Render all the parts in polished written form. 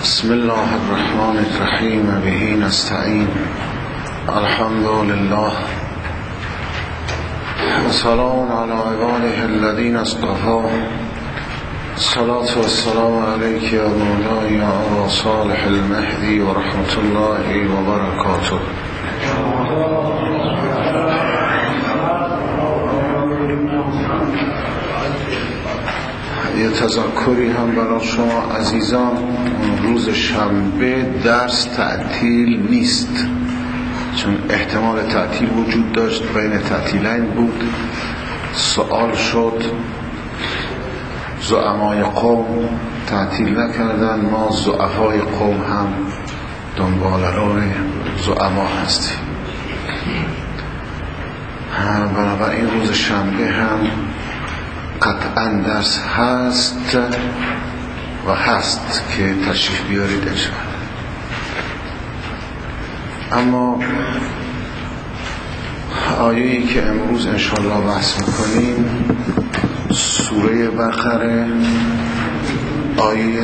بسم الله الرحمن الرحیم به نستعین الحمد لله و سلام علی عباده الذین اصطفى الصلاة والسلام علیک یا مولای یا ابا صالح المهدی و رحمت الله و برکاته. یه تذکری هم برای شما عزیزان، روز شنبه درس تعطیل نیست، چون احتمال تعطیل وجود داشت، بین تعطیلین بود. سوال شد زعمای قوم تعطیل نکردن، ما ضعفای قوم هم دنبال روی زعما هستیم. بنابراین روز شنبه هم قطعا درس هست و هست که تشریف بیارید انشاءالله. اما آیه‌ای که امروز انشاءالله بحث میکنیم سوره بقره، آیه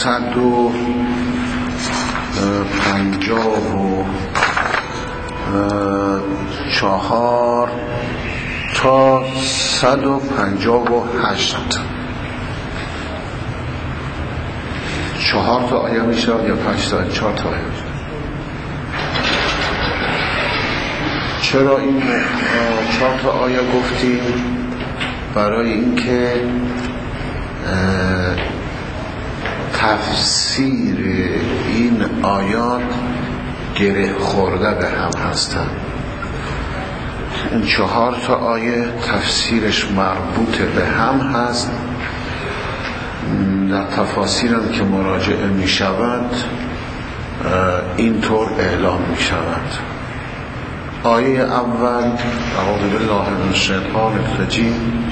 154 تا 158. 4 تا آیه میشه یا 5 تا؟ 4 تا آیه. چرا این 4 تا آیه گفتیم؟ برای اینکه تفسیر این آیات گره خورده به هم هستند. این 4 تا آیه تفسیرش مربوط به هم هست. در تفاسیر هم که مراجعه می شود اینطور اعلام می شود. آیه اول: اعوذ بالله من الشیطان الرجیم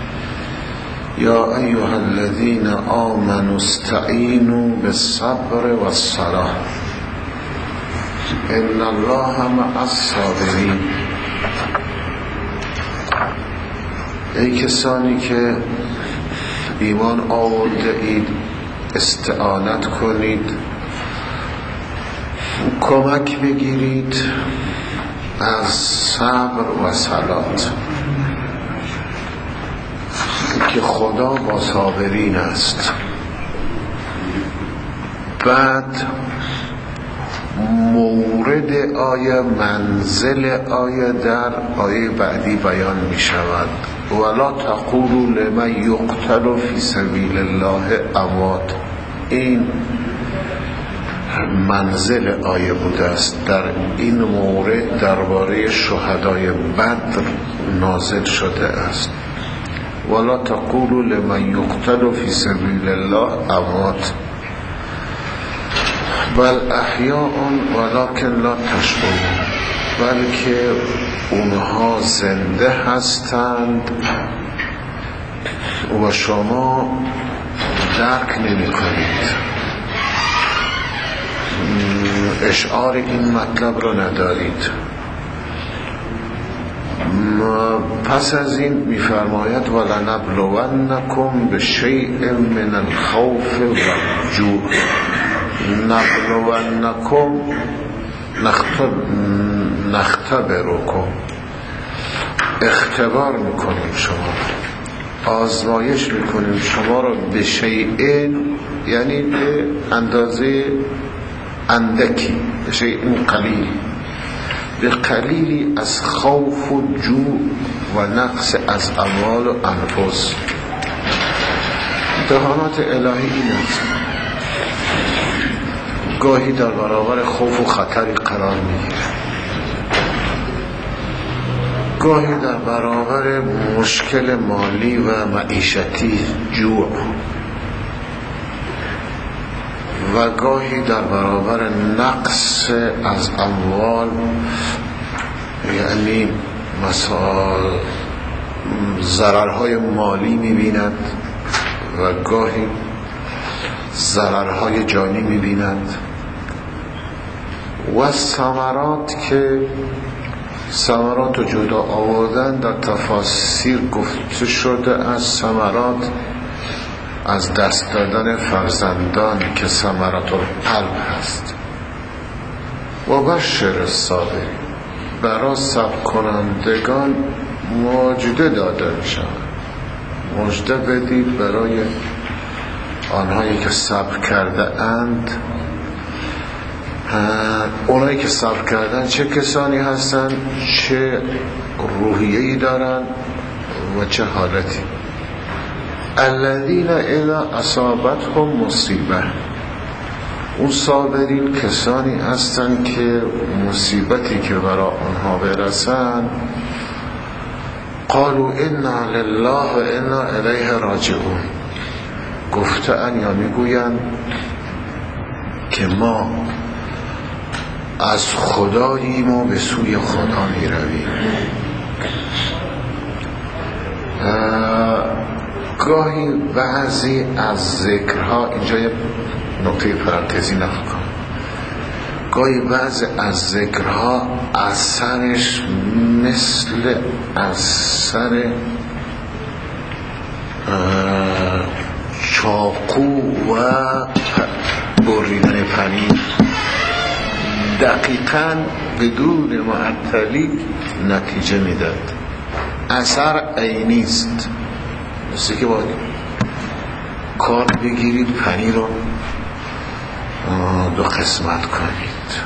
یا ایها الذین آمنوا استعینوا بالصبر والصلاة ان الله مع الصابرین. ای کسانی که ایمان آورده اید استعانت کنید، کمک بگیرید از صبر و صلات، که خدا با صابرین است. بعد مورد آیه، منزل آیه در آیه بعدی بیان می شود: ولا تقولوا لمن یقتل فی سبیل الله اموات. این منزل آیه بوده است. در این مورد درباره شهدای بدر نازل شده است: ولا تقولوا لمن یقتل فی سبیل الله اموات بل احیاء ولکن لا تشعرون. بلکه اونها زنده هستند و شما درک نمی کنید، اشعار این مطلب رو ندارید. پس از این می‌فرماید ولنبلونکم بشیء من الخوف والجوع. نبلونکم نختبرکم، اختبار میکنیم شما، آزمایش میکنیم شما را به شیئین، یعنی به اندازه اندکی، به شیئین قلیل، به قلیلی از خوف و جوع و نقص از اموال و انفس. امتحانات الهی این است. گاهی در برابر خوف و خطری قرار میگیره، گاهی در برابر مشکل مالی و معیشتی، جوع، و گاهی در برابر نقص از اموال، یعنی مثلا ضررهای مالی میبیند و گاهی ضررهای جانی میبیند. و ثمرات، که ثمرات رو جدا آوردن در تفاسیر گفته شده از ثمرات از دست دادن فرزندان که ثمرة القلب هست. و بشر الصابرین، برای صبر کنندگان مژده داده می شود. مژده بدید برای آنهایی که صبر کرده اند. اونایی که صبر کردن چه کسانی هستن، چه روحیه‌ای دارن و چه حالتی؟ الذین اذا اصابتهم مصیبه، اون صابرین کسانی هستن که مصیبتی که برای آنها برسن قالوا انا لله و انا الیه راجعون، گفتن یا میگوین که ما از خداییم و به سوی خدا می رویم. گاهی بعضی از ذکرها، اینجا یه نقطه پرانتزی نقل کنم، گاهی بعضی از ذکرها اثرش مثل اثر چاقو و بریدن پنیر، دقیقاً بدون معطلی نتیجه میداد. اثر عینی است. مثل که باید کار بگیرید پنیر رو دو قسمت کنید.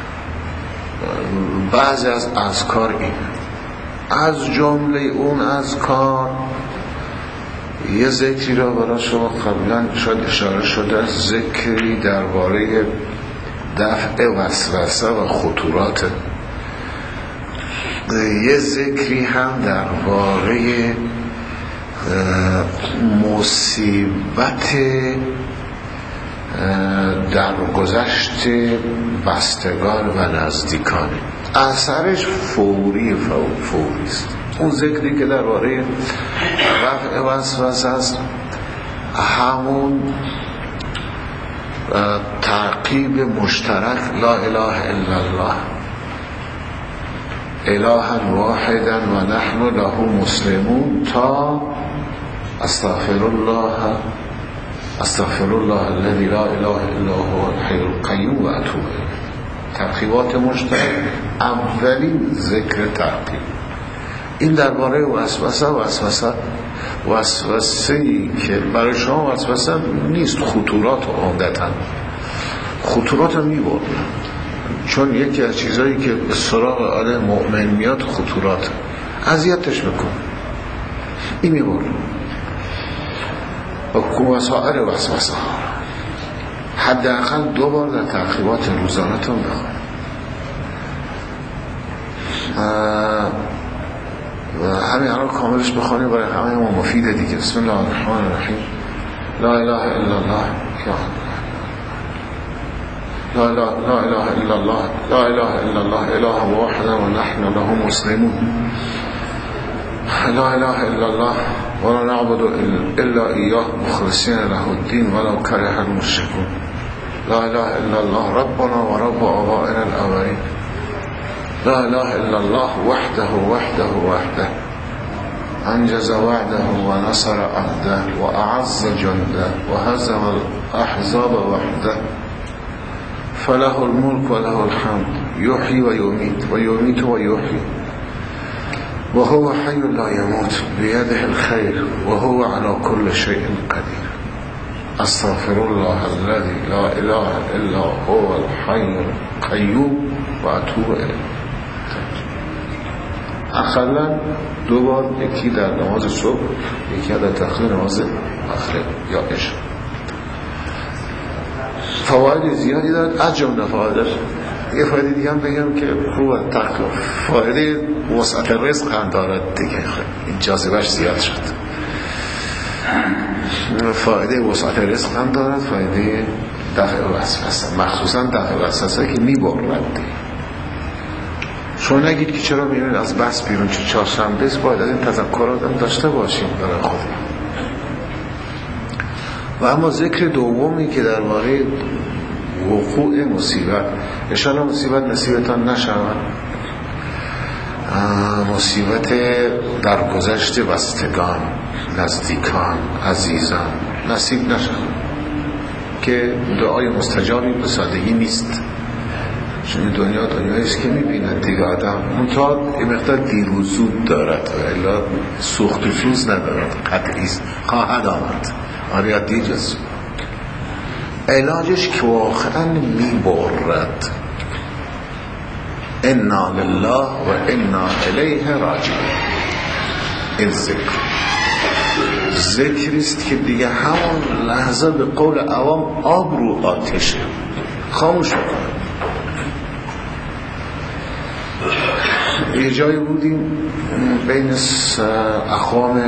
بعضی از اذکار این، از جمله اون اذکار یه ذکری را برای شما قبلا شاید اشاره شده، ذکری درباره دفع وسوسه و خطورات، یه ذکری هم درباره مصیبت در گذشت بستگان و نزدیکان. اثرش فوری است. اون ذکری که درباره رفع وسوسه است همون تعقیب مشترک لا اله الا الله الها واحدا و نحن له مسلمون تا استغفر الله الذي لا اله الا هو الحي القيوم و اتوب الیه. تعقیبات مشترک، اولین ذکر تعقیب. این درباره وسوسه‌ای که برای شما وسوسه نیست، خطورات عمدتاً خطورات رو میبرد، چون یکی از چیزایی که به سراغ آدم مؤمن میاد خطورات، اذیتش میکن، این میبرد و وسائر وسوسه ها. حداقل 2 بار در تعقیبات روزانه‌تون بخونید و همین الان کاملش بخونید، برای همه ما مفیده دیگه. بسم الله الرحمن الرحیم. لا اله الا الله لا اله الا الله لا اله الا الله اله واحد و نحن له مسلمون. لا اله الا الله ولا نعبد الا اياه مخلصين له الدين ولو كره المشركون. لا اله الا الله ربنا ورب آبائنا الاولين. لا اله الا الله وحده انجز وعده ونصر عهده واعز جنده وهزم الاحزاب وحده فله الملك وله الحمد يحيي ويميت ويحيي وهو حي لا يموت بيده الخير وهو على كل شيء قدير. استغفر الله الذي لا اله الا هو الحي القيوم واتوب الیه. اقلا 2 بار، یکی در نماز صبح، یکی در تأخیر نماز مغرب یا عشاء. فواید زیادی دارد. از جمله فوایدش یه فایده دیگه هم بگم که خوبه، فایده وسعت رزق هم دارد دیگه، این جاذبهش زیاد شد. فایده وسعت رزق هم دارد، فایده دفع وسوسه، مخصوصا دفع وسوسه که میبرد. شما نگید که چرا میرین از بس بیرون، چه چهارشنبه است، باید این تذکرات هم داشته باشیم برای خودم. و اما ذکر دومی که درباره وقوع مصیبت، انشاءالله مصیبت نصیبتان نشود، مصیبت در گذشت بستگان، نزدیکان، عزیزان، نصیب نشد که دعای مستجابی به سادگی نیست. چون دنیا دنیاییست که میبیند دیگه آدم منتها این مقدار دیر و زود دارد و الا سوخت و سوز ندارد، قطعیست، خواهد آمد. آره یا دیر جز علاجش که واقعا میبرد انا لله و انا الیه راجعون. این ذکریست که دیگه همون لحظه به قول عوام آب رو آتشه، خاموش بکنه. یه جایی بودیم بین اقوام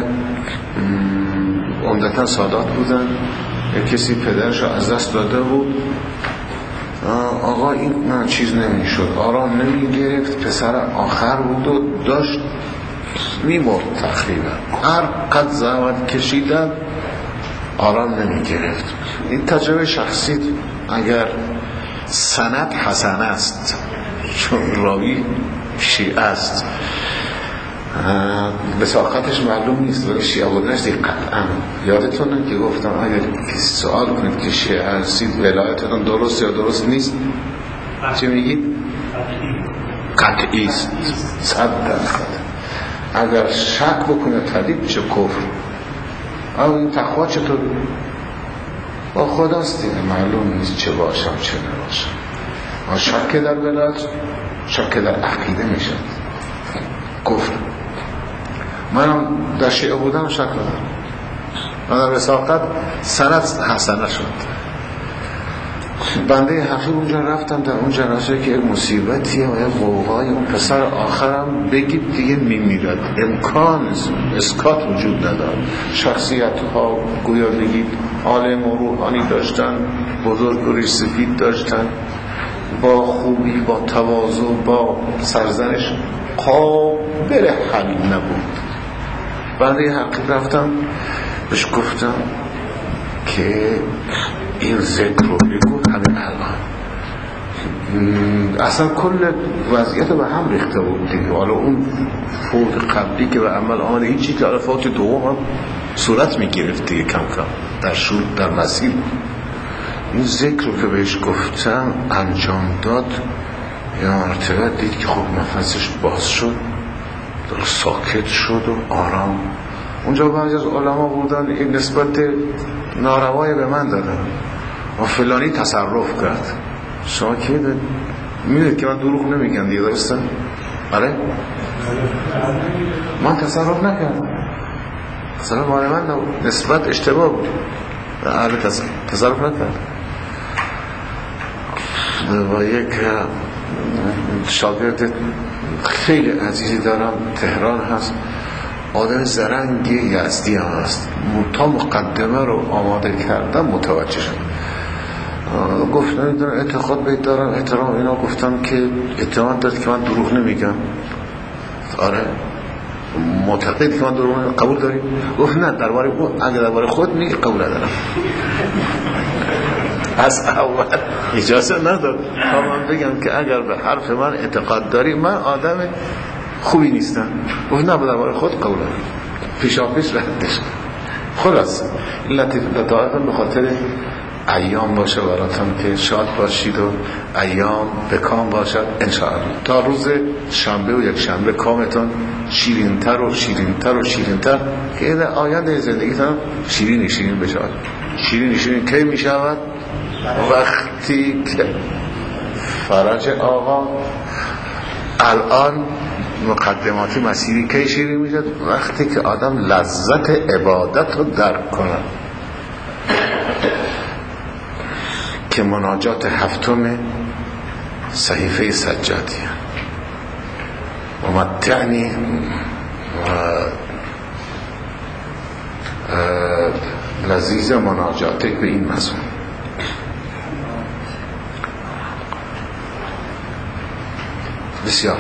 عمدتاً سادات بودن، کسی پدرش از دست داده بود، آقا این چیز نمیشد، آرام نمیگرفت، پسر آخر بود و داشت میمرد تقریبا، هر قد زحمت کشیدن آرام نمیگرفت. این تجربه شخصی، اگر سند حسن است چون راوی شیعه است، بساقتش معلوم نیست ولی شیعه بودنش قطعا. یادتونه که گفتم اگر کسی سوال کنید که شیعه هستید ولایتتون درست یا درست نیست، چه میگید؟ قطعی است، 100%. اگر شک بکنه تردید میشه کفر. اما این تقوا چطور؟ با خداست دیگه، معلوم نیست چه باشم چه نباشم. شک در ولایت، شک در عقیده میشه کفر. منم در شیعه بودم شک دارم، من در وثاقت سند حسنه شد. بنده حقیق اونجا رفتم، در اون جنازه که یک مصیبتیه و یک غوغای، اون پسر آخرم بگید دیگه میمیرد، امکان اسکات وجود ندارد. شخصیت ها گویا بگید عالم و روحانی داشتن، بزرگ و ریش سفید داشتن، با خوبی، با تواضع، با سرزنش، قابل حل نبود. بنده حقیق رفتم بهش گفتم که این ذکر رو بگو همین الان. اصلا کل وضعیت به هم ریخته بود دیگه. حالا اون فوت قبلی که به عمل آمده، این چی که حالا فوت دوم هم صورت میگرفت دیگه کم کم در شور در مسیر. این ذکر رو که بهش گفتم انجام داد، یا مرتبه دید که خب نفسش باز شد، ساکت شد و آرام. اونجا بعضی از علما بودن این نسبت ناروای به من دادن و فلانی تصرف کرد. شما که میدید که من دروغ نمیگم دیگه، درسته؟ آره؟ من تصرف نکردم، تصرف مال من نبود، نسبت اشتباه بود، اهل تصرف نکرد. و یک شاگرد خیلی عزیزی دارم تهران هست، آدم زرنگ یزدی هم هست، تا مقدمه رو آماده کردم متوجه شد. گفت نمیدونم اعتقاد بید دارم احترام اینا. گفتم که اعتماد داد که من دروغ نمیگم. آره معتقد که من دروغ نمیگم، قبول داری؟ گفت نه، درباره اون اگر درباره خود میگی قبول ندارم. از اول اجازه نداد تا من بگم که اگر به حرف من اعتقاد داری من آدم خوبی نیستم. گفت نه، درباره خود قبول دارم. پیشاپیش ردش. خلاص این لطایف به خاطر ایام باشه براتون که شاد باشید و ایام به کام باشد انشاءالله. تا روز شنبه و یک شنبه کامتون شیرینتر و شیرینتر و شیرینتر که این آینده زندگیتون شیرین شیرین بشود. شیرین شیرین کی می شود؟ وقتی که فرج آقا الان مقدماتی مسیری کی شیرین می شود؟ وقتی که آدم لذت عبادت رو درک کنه، که مناجات هفتم صحیفه سجادیه و متعنی لذیذ مناجاته به این مضمون. بسیار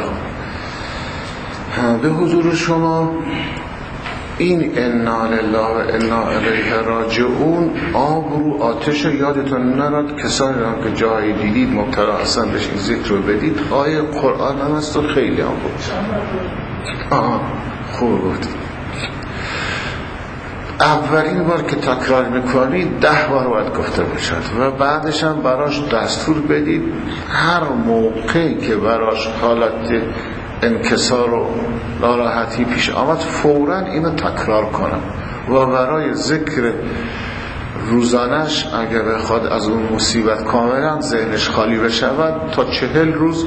به حضور شما این انا لله و انا الیه راجعون آب رو آتش یادتون نراد. کسانی را که جایی دیدید مبتلا اصلا بهش این ذکر رو بدید. آیه قرآن هم هست و خیلی هم بود. خوب بود. اولین بار که تکرار میکنی 10 بار باید گفته باشد و بعدش هم براش دستور بدید هر موقعی که براش حالت انکسار و ناراحتی پیش آمد فوراً اینو تکرار کنم و برای ذکر روزانش اگر بخواد از اون مصیبت کاملا ذهنش خالی بشود تا 40 روز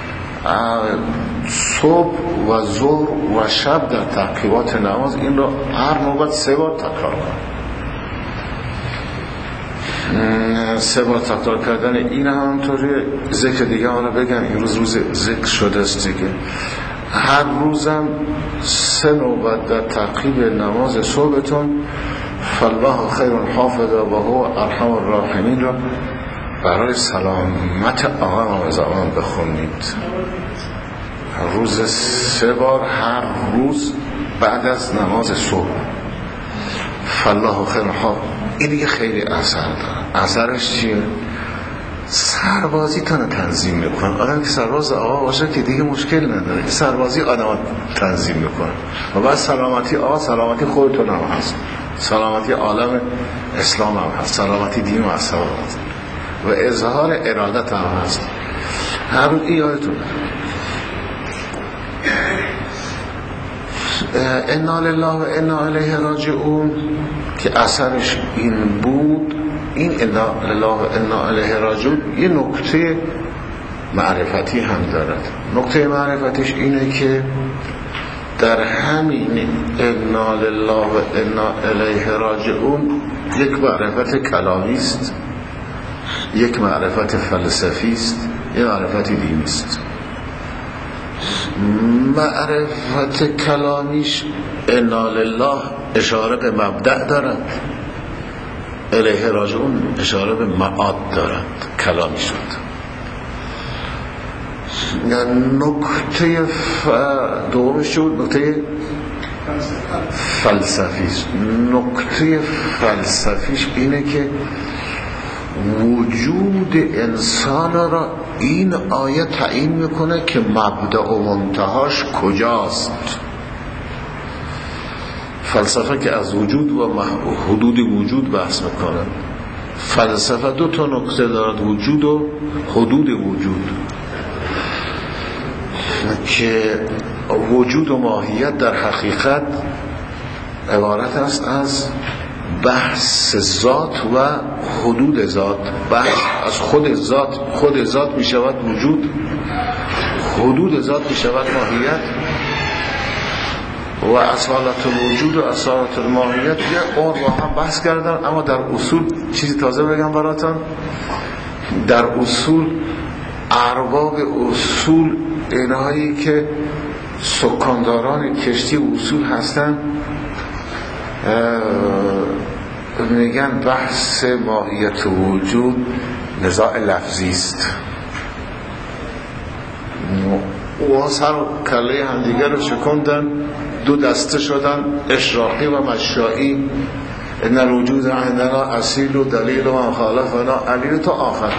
صبح و ظهر و شب در تعقیبات نماز این رو هر نوبت 3 بار تکرار کنم. 3 بار تکرار کردن این همونطوری ذکر دیگه حالا بگم این روز ذکر شده است دیگه. هر روزم 3 نوبت در تعقیب نماز صبحتون فالله خیر حافظ و هو ارحم الراحمین را برای سلامت آقا و زمان بخونید. روز 3 بار هر روز بعد از نماز صبح فالله خیر حافظ. این دیگه خیلی اثر داره. اثرش چیه؟ سربازی تانو تنظیم میکنه. آدم که سرباز آقا باشه که دیگه مشکل نداره. سربازی آدم تنظیم میکنه و بعد سلامتی آقا سلامتی خودتون هم هست، سلامتی عالم اسلام هم هست، سلامتی دین و اصحاب هست و اظهار ارادت هم هست. هر روز یادتون انا لله و انا الیه راجعون که اثرش این بود. این انا لله و انا الیه راجعون یه نکته معرفتی هم دارد. نکته معرفتیش اینه که در همین انا لله و انا الیه راجعون یک معرفت کلامی است، یک معرفت فلسفی است، یک معرفت دینی است. معرفت کلامیش انا لله اشاره به مبدأ دارد، الیه راجعون اشاره به معاد دارد. کلامی شد. نکته دومش شد نکته فلسفیش. نکته فلسفیش اینه که وجود انسان را این آیه تعیین میکنه که مبدأ و منتهاش کجاست. فلسفه که از وجود و حدود وجود بحث میکنه. فلسفه 2 تا نکته دارد، وجود و حدود وجود، که وجود و ماهیت در حقیقت عبارت است از بحث ذات و حدود ذات. بحث از خود ذات می شود وجود، حدود ذات می شود ماهیت و اصالت الوجود و اصالت الماهیت یه اون با هم بحث کردن. اما در اصول چیزی تازه بگم براتون، در اصول ارباب اصول اینهایی که سکانداران کشتی اصول هستن میگن بحث ماهیت وجود نزاع لفظی است و سر و کله همدیگر رو شکندن، 2 دسته شدن، اشراقی و مشائی. ان الوجود عندنا اصیل و دلیل و مخالفنا علیل تا آخر.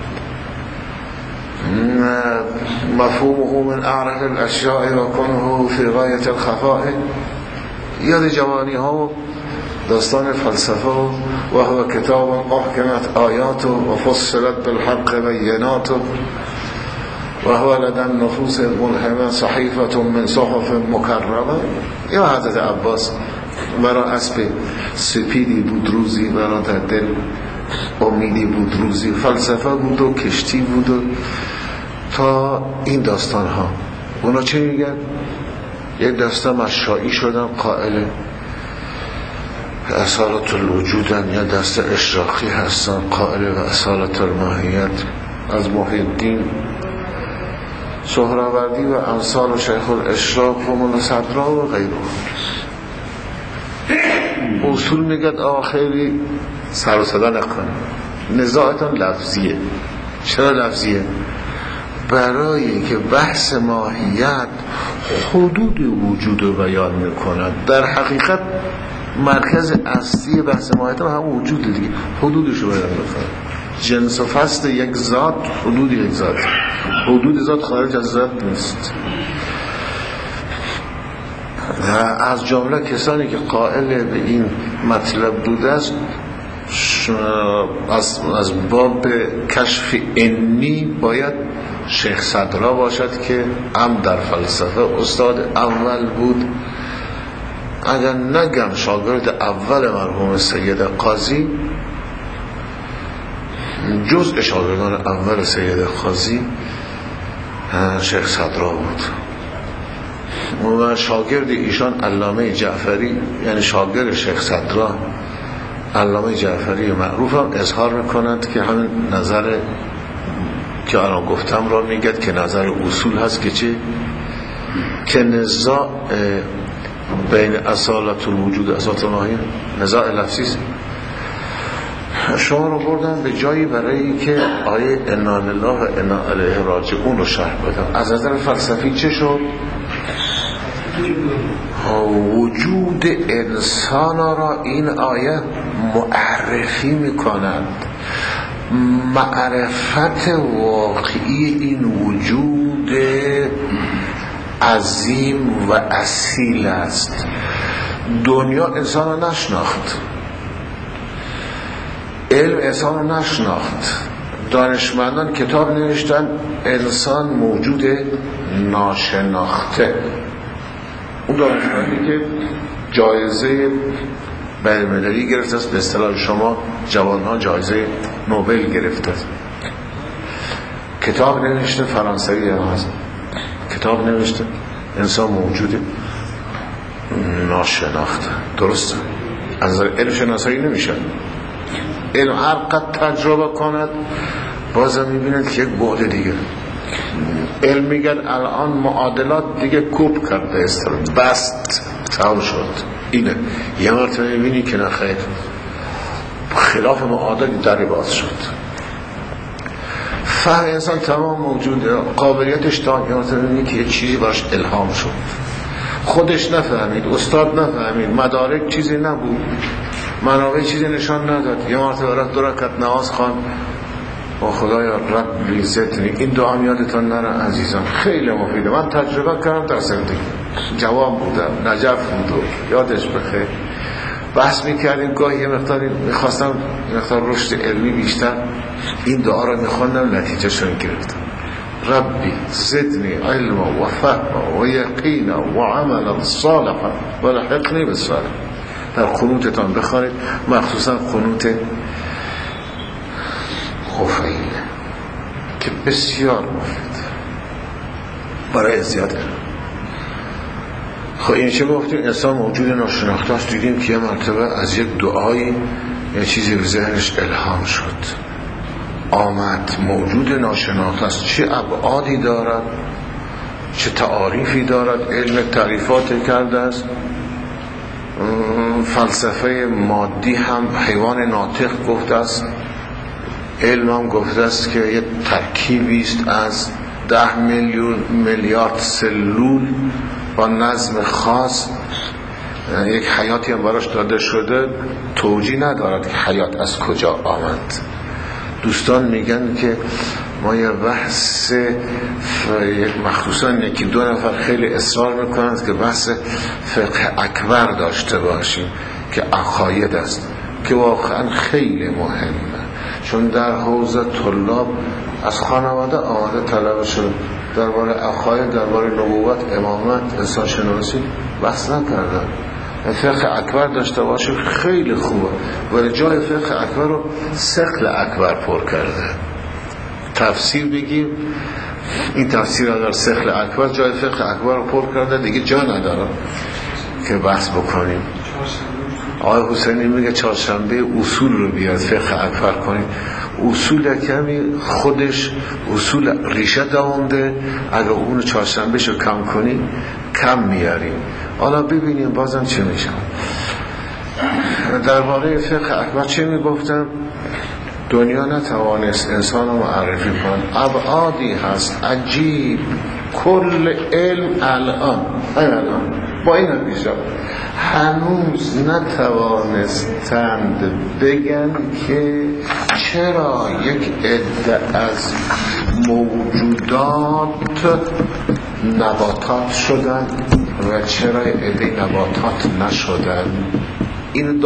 مفهومه من اعرف الاشیاء و کنه فی غایت الخفاء. یاد جوانی ها داستان فلسفه و هو کتاب احکمت آیات و فصلت بالحق بینات و هو لدى النفوس الملهمه صحیفه من صحف مکرمه. یا حضرت عباس برا اسب سپیدی بود روزی، برا در دل امیدی بود روزی. فلسفه بود و کشتی بود و تا این داستان ها. اونا چه میگن؟ یک دسته مشائی شدن قائل اصالت الوجودن، یا دسته اشراقی هستن قائل و اصالت الماهیت. از محی الدین سهروردی و امثال و شیخ الاشراق و مولا صدرا و غیره. اصول میگد آقا خیلی سر و صدا نکن، نزاعتان لفظیه. چرا لفظیه؟ برای که بحث ماهیت حدود وجود رو بیان میکنند. در حقیقت مرکز اصلی بحث ماهیت هم وجود دیگه، حدودش رو بیان میکنند. جنس و فصل یک ذات، حدود یک ذات. حدود ذات خارج از ذات نیست. از جمله کسانی که قائل به این مطلب بوده است از باب کشف انی باید شیخ صدرا باشد که هم در فلسفه استاد اول بود. اگر نگم شاگرد اول مرحوم سید قاضی، جزء شاگردان اول سید قاضی شیخ صدرا بود و شاگرد ایشان علامه جعفری، یعنی شاگرد شیخ صدرا علامه جعفری معروف هم اظهار میکنند که همین نظر که الان گفتم را میگد که نظر اصول هست که چه؟ که نزاع بین اصالت الوجود و اصالت الماهیه نزاع لفظی است. شما رو بردن به جایی برای که آیه انا لله و انا الیه راجعون رو شرح بدم. از نظر فلسفی چه شد؟ وجود انسان را این آیه معرفی میکنند. معرفت واقعی این وجود عظیم و اصیل است. دنیا انسان را نشناخت، علم انسان را نشناخت، دانشمندان کتاب نوشتن انسان موجود ناشناخته. اون دانشمندی که جایزه بین‌المللی گرفته است، به اصطلاح شما جوانها جایزه نوبل گرفته است، کتاب نوشته، فرانسوی هم هست، کتاب نوشته انسان موجود ناشناخته. درسته؟ از نظر علم شناسایی نمیشه. علم هر قد تجربه کند بازم میبیند که یک بعد دیگه. علم میگن الان معادلات دیگه کوب کرده است، بست تمام شد. اینه یه مرتبه میبینی که نخیر خلاف معادل در باز شد. فهم انسان تمام موجوده، قابلیتش تا یه مرتبه میبینی که یه چیزی براش الهام شد، خودش نفهمید، استاد نفهمید، مدارک چیزی نبود، منابع چیزی نشان نداد. یه مرتبه رفت 2 رکعت نماز خواند و خدایا رب عزتنی. این دعا یادتون نره عزیزان، خیلی مفیده. من تجربه کردم در زندگی، جوان بودم، نجف بود، یادش بخیر. بحث میکردیم، گاهی یه مقداری میخواستم مقدار رشد علمی بیشتر، این دعا رو میخوندم، نتیجه شون گرفتم. ربی زدنی علم و فهم و یقین و عمل صالحا و لحقنی بالصالح. در قنوتتان بخوانید، مخصوصا قنوت خفعی که بسیار مفید برای زیاده. خب این چه گفتیم؟ انسان موجود ناشناخته است. دیدیم که یه مرتبه از یک دعایی یه چیزی به ذهنش الهام شد، آمد. موجود ناشناخته است، چه ابعادی دارد، چه تعاریفی دارد. علم تعریفات کرده است، فلسفه مادی هم حیوان ناطق گفته است، علم هم گفته است که یک ترکیبی است از 10 میلیارد سلول با نظم خاص. یک حیاتی هم براش داده شده، توجیه ندارد که حیات از کجا آمد. دوستان میگن که ما یه بحث مخصوصا یکی 2 نفر خیلی اصرار میکنند که بحث فقه اکبر داشته باشیم که عقاید است، که واقعا خیلی مهمه، چون در حوزه طلاب از خانواده آمده طلب شد درباره عقاید، درباره نبوت، امامت، انسان شناسی بحث نکردن. فقه اکبر داشته باشیم خیلی خوبه، ولی جای فقه اکبر رو ثقل اکبر پر کرده. تفسیر بگیم، این تفسیر اگر ثقل اکبر جای فقه اکبر رو پر کرده، دیگه جا نداره که بحث بکنیم. آقای حسینی میگه چهارشنبه اصول رو بیاد فقه اکبر کنیم. اصول کمی خودش اصول ریشه دونده، اگر اون چهارشنبه شو کم کنیم کم میاریم. حالا ببینیم بازم چه میشه. در واقع فقه اکبر چه میگفتم؟ دنیا نتوانست انسان رو معرفی کن، ابعادی هست عجیب. کل علم الان با این نتیجه هنوز نتوانستند بگن که چرا یک عده از موجودات نباتات شدن، و چرا عده نباتات نشدن؟ این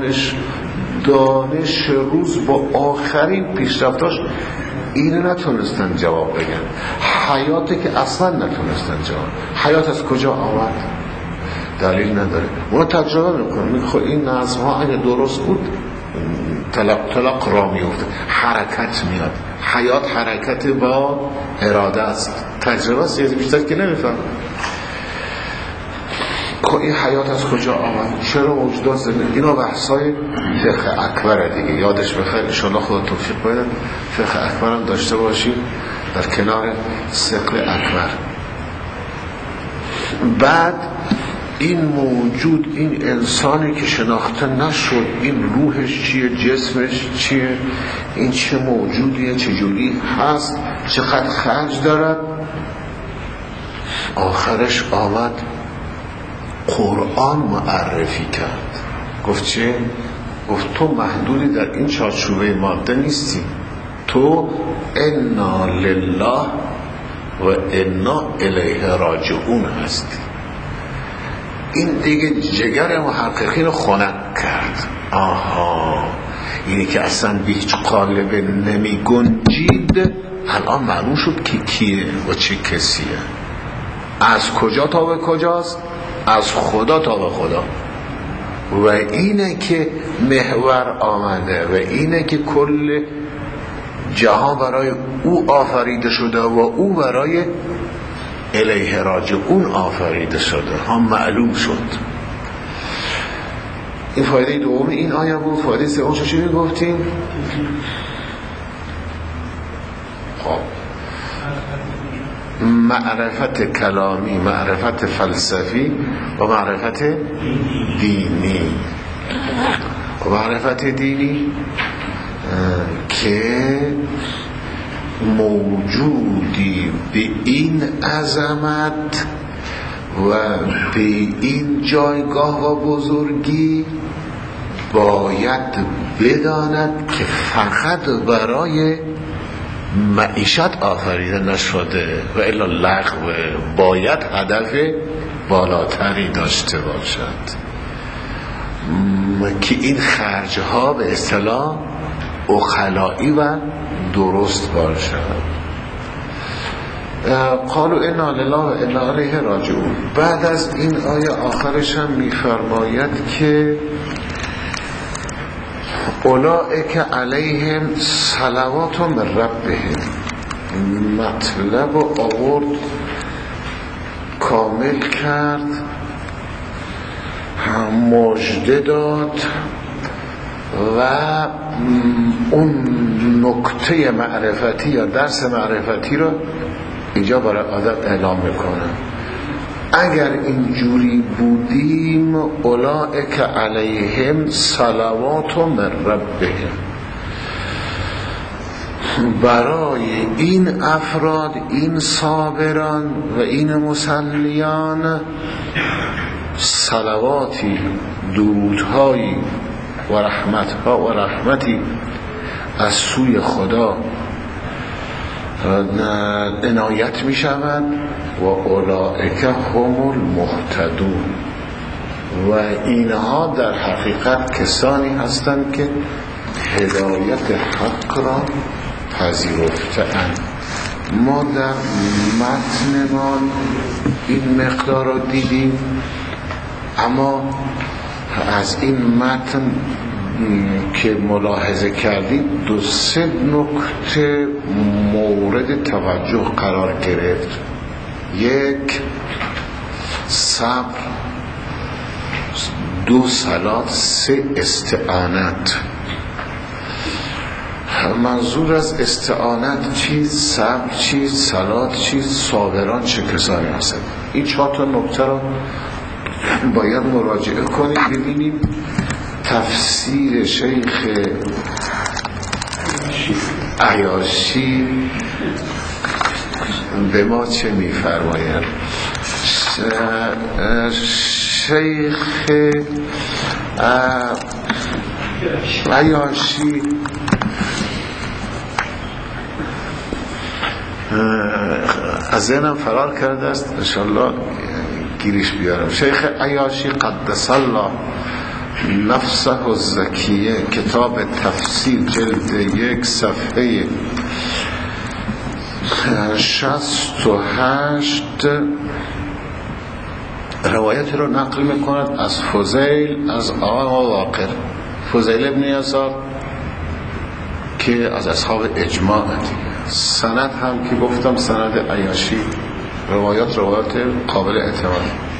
دانش روز با آخرین پیشرفتاش اینو نتونستن جواب بگن. حیاتی که اصلا نتونستن جواب. حیات از کجا آمد؟ دلیل نداره. اونا تجربه میکنن، میگه خب این نظم ها اگه درست بود تلق را میفته، حرکت میاد. حیات حرکت با اراده است. تجربه است، یه بیشتر که نمیفهم. خب این حیات از کجا آمد؟ چرا موجودات زنده؟ اینا بحثای فقه اکبره دیگه، یادش بخیر. انشاءالله خدا توفیق بده فقه اکبر هم داشته باشیم در کنار ثقل اکبر. بعد این موجود، این انسانی که شناخته نشد، این روحش چیه، جسمش چیه، این چه موجودیه، چجوری هست، چقدر خرج دارد، آخرش آمد قرآن معرفی کرد. گفت چه؟ گفت تو محدودی در این چارچوبه ماده نیستی، تو انا لله و انا الیه راجعون هستی. این دیگه جگر محققین رو خنک کرد. آها، اینی که اصلا به هیچ قالب نمی گنجید الان معلوم شد که کیه و چه کسیه، از کجا تا به کجاست، از خدا تا به خدا. و اینه که محور آمده و اینه که کل جهان برای او آفریده شده و او برای الیه راجعون آفریده شده. هم معلوم شد. این فایده دوم این آیه بود. فایده سوم چی میگفتیم؟ خب معرفت کلامی، معرفت فلسفی و معرفت دینی. و معرفت دینی که موجودی به این عظمت و به این جایگاه و بزرگی باید بداند که فقط برای معیشت آفریده نشده و الا لغو، باید هدف بالاتری داشته باشد که این خرجها به اصطلاح اخلائی و درست باشد. قالوا انا لله و انا الیه راجعون. بعد از این آیه آخرش هم میفرماید که اولئک علیهم صلوات من ربهم. مطلب و آورد، کامل کرد، مژده داد و اون نکته معرفتی یا درس معرفتی رو اینجا برای آدم اعلام میکنه. اگر اینجوری بودیم اولئک علیهم صلوات من ربهم، برای این افراد، این صابران و این مصلیان صلواتی، درودهایی و رحمتها و رحمتی از سوی خدا عنایت می شود و اولئک هم المهتدون. و اینها در حقیقت کسانی هستند که هدایت حق را پذیرفته‌اند. ما در متنمان این مقدار را دیدیم، اما از این متن که ملاحظه کردیم 2-3 نکته مورد توجه قرار گرفت. 1 صبر، 2 صلات، 3 استعانت. منظور از استعانت چیز، صبر چیز، صلات چیز، صابران چه کسانی هستند. این 4 تا نکته را باید مراجعه کنیم ببینیم تفسیر شیخ عیاشی به ما چه می‌فرماید. شیخ عیاشی از ذهنم فرار کرده است، انشالله گیریش بیارم. شیخ عیاشی قدس الله نفسه الزکیه کتاب تفسیر جلد 1 صفحه 68 روایت رو نقل میکند از فضیل از آقا واقر، فضیل ابن یسار که از اصحاب اجماع دیگه. سند هم که گفتم سند عیاشی، روایات قابل اعتماد.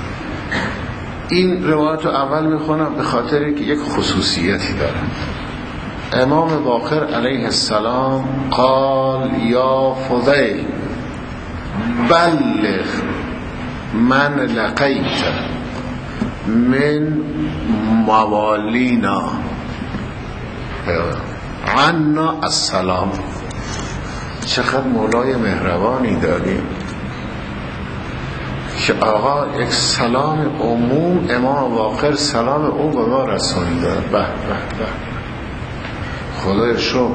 این روایت رو اول میخونم به خاطر که یک خصوصیتی داره. امام باقر علیه السلام قال یا فضیل بلغ من لقیت من موالینا عنا السلام. چقدر مولای مهربانی داریم که آقا یک سلام عموم، امام باقر سلام او به ما رسونده. به به به، خدای شکر.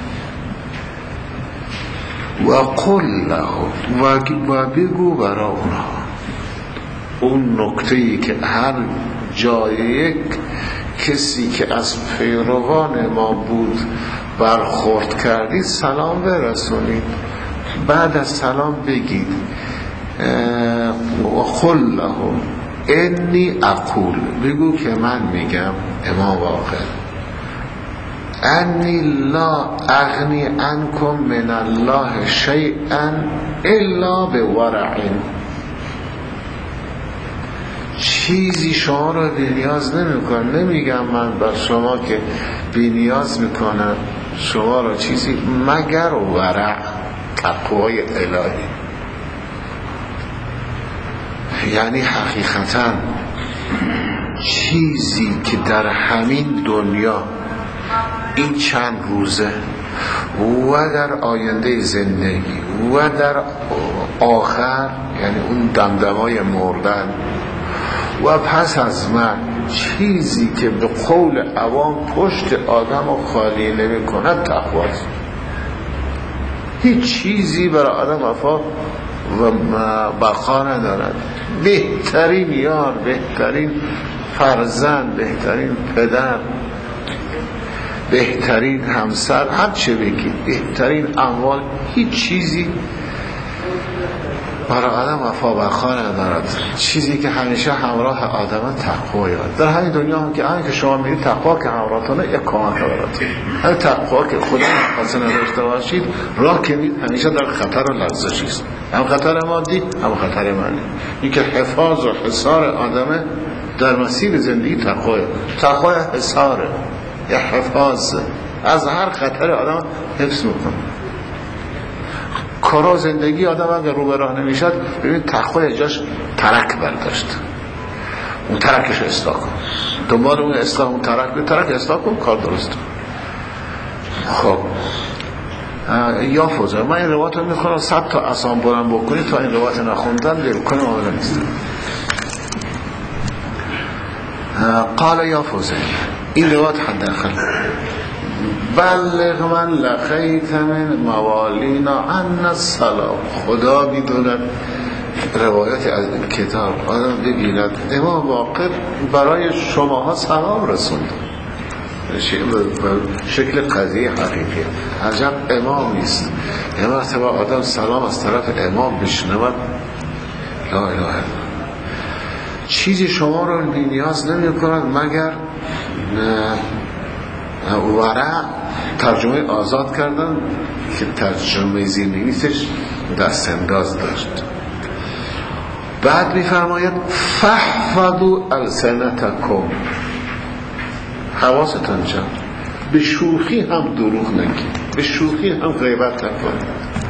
و قل له، و بگو برای اونها اون نکته‌ای که هر جای یک کسی که از پیروان ما بود برخورد کردید سلام برسونید. بعد از سلام بگید و قل له انی اقول، بگو که من میگم امام باقر انی لا اغنی عنکم من الله شیئا الا بورع، چیزی شما رو بی‌نیاز نمی‌کنم. نمیگم من بر شما که بی‌نیاز میکنم شما رو چیزی مگر ورع، تقوای الهی. یعنی حقیقتا چیزی که در همین دنیا این چند روزه و در آینده زندگی و در آخر، یعنی اون دمدمای مردن و پس از من، چیزی که به قول عوام پشت آدم رو خالی نمی کند تقواست. هیچ چیزی برای آدم وفا و بقا ندارد. بهترین یار، بهترین فرزند، بهترین پدر، بهترین همسر، هر چه بگید، بهترین اموال، هیچ چیزی برای آدم وفا بقا ندارد. چیزی که همیشه همراه آدم تقوی است. در همین دنیا هم که شما میرید تقوا که همراهتونه، یک کمک برات. هر تقوا که خدا نخواسته نداشته باشید، راه که میرید همیشه در خطر و لرزشی است. هم خطر مادی، هم خطر معنی. این که حفاظ و حصار آدم در مسیر زندگی تقوی حصاره یا حفاظ از هر خطر آدم حفظ میکنه. کارا زندگی آدم اگر رو به راه نمیشد، ببین تقوی جاش ترک برداشت، اون ترکش اصلاح کن، دنبال اون اصلاح، اون ترک اصلاح کن، کار درست. خب یا فوزه، من این روایت رو میخونم 100 تا اسام بلند بکنی تا این روایت نخوندن دل کنم آمده نیست. قال یا فوزه، این روایت حد اخر بلغ من لقیت من موالینا عن السلام. خدا میدوند روایت از کتاب آدم ببیند امام باقر برای شماها سلام رسوند. شکل قضیه حقیقی عجب امام نیست. یه مرتبه آدم سلام از طرف امام بشنود، لا اله الا، چیزی شما رو نیاز نمی کند مگر ورع. ترجمه آزاد کردن که ترجمه زیرنویسش دست انداز داشت. بعد میفرماید فحفظوا السنتکم، حواستان جمع، به شوخی هم دروغ نگید، به شوخی هم غیبت نکنید.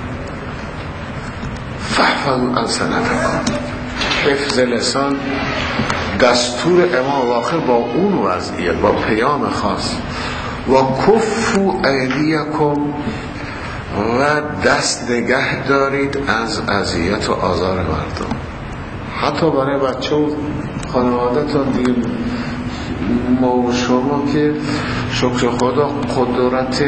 فحفظوا السنتکم، حفظ لسان دستور امام باقر با اون وضعیت، با پیام خاص. و کفوا ایدیکم، و دست نگه دارید از اذیت و آزار مردم، حتی برای بچه و خانواده‌تون دیگه. ما و شما که شکر خدا قدرت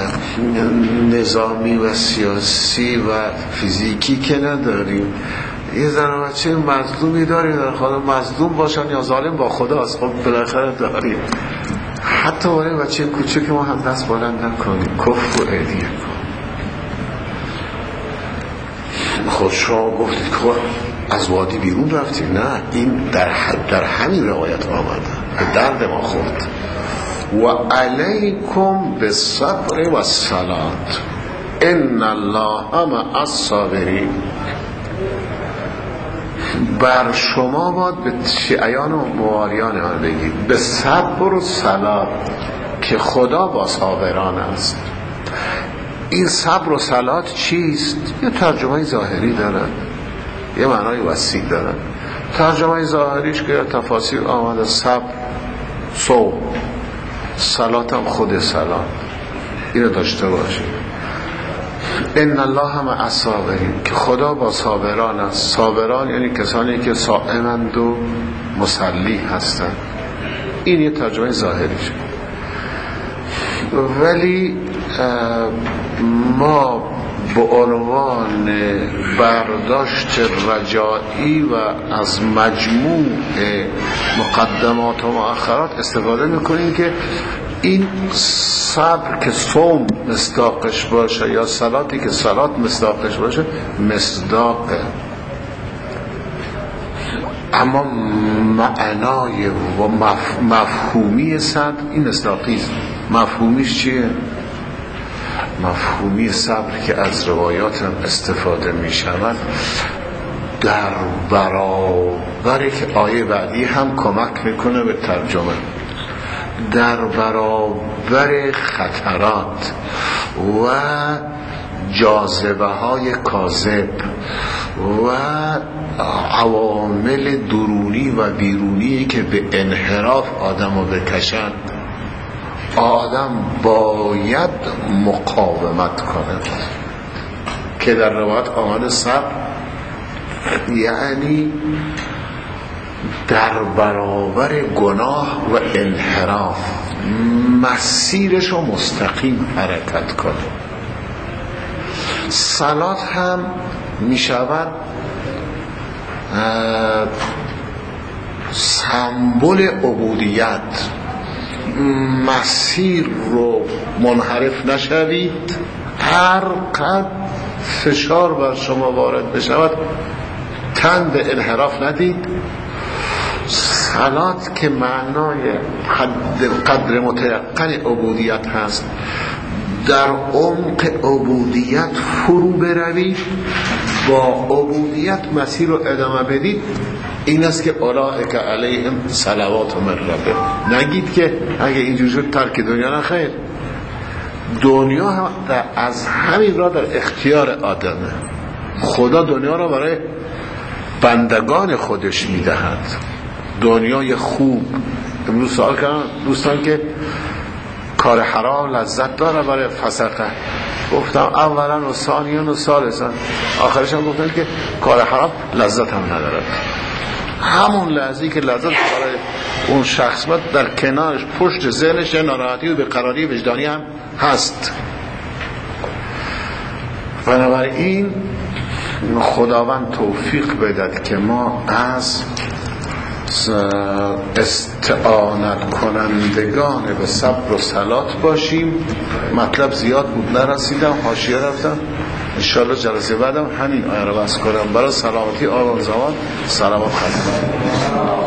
نظامی و سیاسی و فیزیکی که نداریم، یه زن و بچه مظلومی داریم، در خدا مظلوم باشن یا ظالم با خداست، خب بالاخره داریم. حتی برای بچه کوچک ما هم دست بلند نکنیم، کفر و ایدیه کن. خود شما گفتید که از وادی بیرون رفتیم، نه، این در همین روایت آمده، به درد ما خورد. و علیکم بالصبر و الصلاة ان الله مع الصابرین. بر شما باید به شیعیان و موالیان من بگید به صبر و صلاة که خدا با صابران است. این صبر و صلاة چیست؟ یه ترجمه ظاهری دارن، یه معنای وسیع دارن. ترجمه ظاهریش که تفاسیر آمده صبر صوم، صلاة هم خود صلاة، اینو داشته باشید. ان الله مع الصابرین که خدا با صابران است. صابران یعنی کسانی که صائمند و مصلی هستند. این یه ترجمه ظاهریش. ولی ما به عنوان برداشت رجائی و از مجموع مقدمات و مؤخرات استفاده میکنیم که این صبر که صوم مصداقش باشه یا صلاتی که صلات مصداقش باشه مصداقه، اما معنای و مفهومی صبر این مصداقیست. مفهومیش چیه؟ مفهومی صبر که از روایات هم استفاده می شود در برابر که آیه بعدی هم کمک میکنه به ترجمه، در برابر خطرات و جاذبه های کاذب و عوامل درونی و بیرونی که به انحراف آدمو بکشن، آدم باید مقاومت کنه. که در روایت آمده صبر یعنی در برابر گناه و انحراف مسیرش رو مستقیم حرکت کنه. صلات هم می شود سمبل عبودیت. مسیر رو منحرف نشوید، هر قدر فشار بر شما وارد بشود تن به انحراف ندید. صلات که معنای قدر متیقن عبودیت هست، در عمق عبودیت فرو بروید، با عبودیت مسیر رو ادامه بدید. این است که اولئک علیهم صلوات من ربهم. نگید که اگه اینجور شد ترک دنیا، نه خیر. دنیا هم از همین را در اختیار آدمه. خدا دنیا را برای بندگان خودش میدهد. دنیای خوب. امروز سوال کردن دوستان که کار حرام لذت داره برای فسقه. گفتم اولا و ثانیان و ثالثا، آخرش هم گفتن که کار حرام لذت هم نداره. همون لحظه‌ای که لذت برای اون شخص بود در کنارش پشت ذهنش ناراحتی و بیقراری وجدانی هم هست. بنابراین خداوند توفیق بدهد که ما از استعانت کنندگان به صبر و صلات باشیم. مطلب زیاد بود نرسیدم، حاشیه رفتم. انشاءالله جلسه بعدم همین آیه رو بس کنم. برای سلامتی آقا زمان سلامت خدمت.